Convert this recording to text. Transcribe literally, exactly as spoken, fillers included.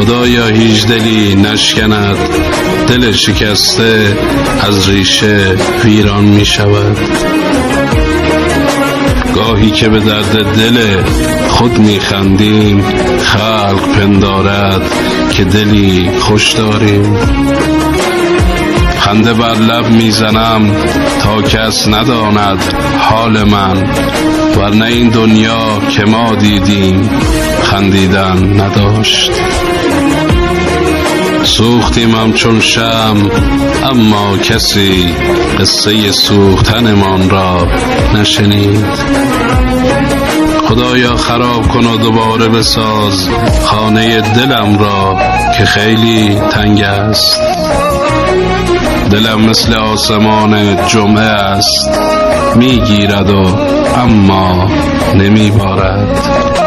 خدایا هیچ دلی نشکند، دل شکسته از ریشه ویران می شود. گاهی که به درد دل خود می خندیم، خلق پندارد که دلی خوش داریم. خنده بر لب می زنم تا کس نداند حال من، ورنه این دنیا که ما دیدیم خندیدن نداشت. سوختیم همچون شمع اما کسی قصه سوختنمان را نشنید. خدایا خراب کن و دوباره بساز خانه دلم را که خیلی تنگ است. دلم مثل آسمان جمعه است، میگیرد و اما نمیبارد.